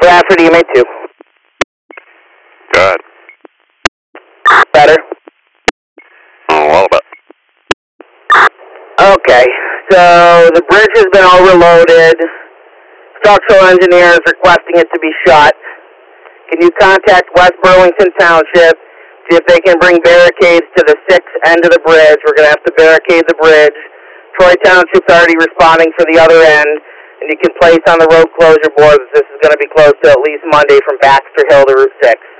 Bradford, EMA 2. Good. Better? A little bit. Okay, so the bridge has been overloaded. Structural engineers requesting it to be shut. Can you contact West Burlington Township, see if they can bring barricades to the 6th end of the bridge? We're going to have to barricade the bridge. Troy Township's already responding for the other end, and you can place on the road closure board that this is going to be closed till at least Monday from Baxter Hill to Route 6.